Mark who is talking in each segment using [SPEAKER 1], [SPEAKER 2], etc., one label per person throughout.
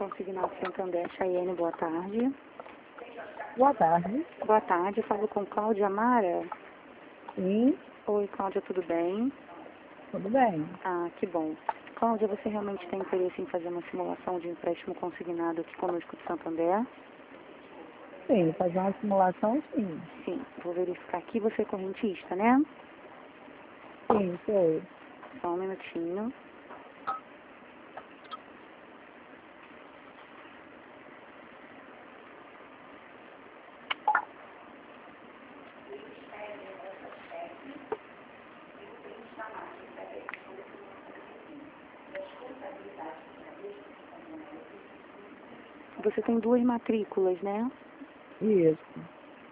[SPEAKER 1] Consignado Santander, Chayane, boa tarde.
[SPEAKER 2] Boa tarde.
[SPEAKER 1] Boa tarde, eu falo com Cláudia Amara.
[SPEAKER 2] Sim,
[SPEAKER 1] Oi, Cláudia, tudo bem?
[SPEAKER 2] tudo bem.
[SPEAKER 1] Ah, que bom. Cláudia, você realmente tem interesse em fazer uma simulação de empréstimo consignado aqui conosco de Santander?
[SPEAKER 2] Sim, fazer uma simulação, sim.
[SPEAKER 1] Sim, vou verificar aqui. Você é correntista, né?
[SPEAKER 2] Sim, sou.
[SPEAKER 1] Só um minutinho. Você tem 2 matrículas, né?
[SPEAKER 2] Isso.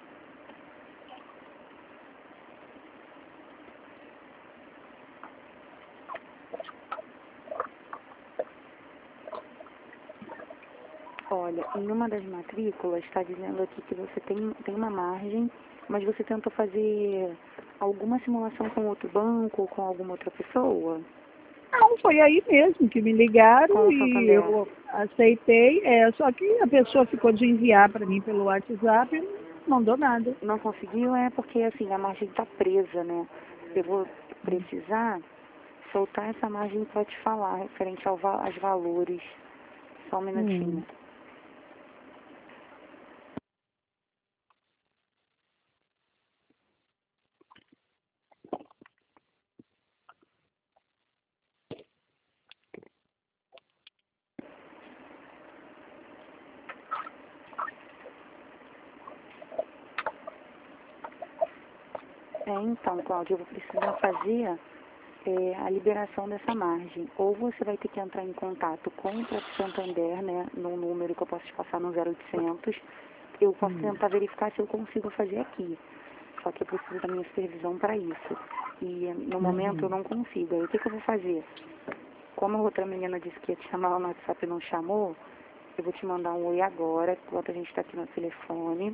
[SPEAKER 1] Olha, em uma das matrículas está dizendo aqui que você tem uma margem, mas você tentou fazer alguma simulação com outro banco ou com alguma outra pessoa?
[SPEAKER 2] Não, foi aí mesmo que me
[SPEAKER 1] Com
[SPEAKER 2] ligaram
[SPEAKER 1] o
[SPEAKER 2] e
[SPEAKER 1] Santander.
[SPEAKER 2] eu aceitei. Só que a pessoa ficou de enviar para mim pelo WhatsApp e não mandou nada.
[SPEAKER 1] Não conseguiu é porque assim a margem está presa, né? Eu vou precisar soltar essa margem para te falar referente aos valores. Só um
[SPEAKER 2] Hum.
[SPEAKER 1] minutinho. Então, Cláudia, eu vou precisar fazer a liberação dessa margem. Ou você vai ter que entrar em contato com o próprio Santander, né, no número que eu posso te passar no 0800. Eu posso tentar verificar se eu consigo fazer aqui. Só que eu preciso da minha supervisão para isso. E no momento eu
[SPEAKER 2] Uhum.
[SPEAKER 1] não consigo. Aí o que eu vou fazer? Como a outra menina disse que ia te chamar lá no WhatsApp e não chamou, eu vou te mandar um oi agora, enquanto a gente está aqui no telefone.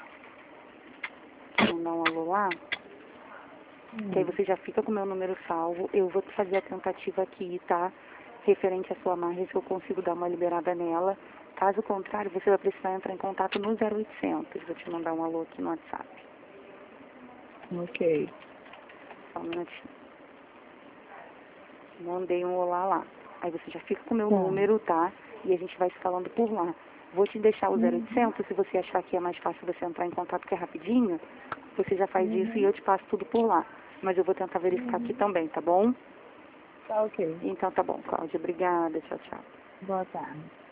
[SPEAKER 1] Vou mandar um alô lá. Que aí você já fica com o meu número salvo. Eu vou fazer a tentativa aqui, tá? Referente à sua margem, se eu consigo dar uma liberada nela. Caso contrário, você vai precisar entrar em contato no 0800. Vou te mandar um alô aqui no WhatsApp.
[SPEAKER 2] Ok.
[SPEAKER 1] Só um minutinho. Mandei um olá lá. Aí você já fica com o meu
[SPEAKER 2] Tá.
[SPEAKER 1] número, tá? E a gente vai se falando por lá. Vou te deixar o
[SPEAKER 2] Uhum.
[SPEAKER 1] 0800, se você achar que é mais fácil você entrar em contato, que é rapidinho, você já faz isso e
[SPEAKER 2] Uhum.
[SPEAKER 1] eu te passo tudo por lá. Mas eu vou tentar verificar aqui também, tá bom?
[SPEAKER 2] Tá ok.
[SPEAKER 1] Então tá bom, Cláudia. Obrigada. Tchau, tchau.
[SPEAKER 2] Boa tarde.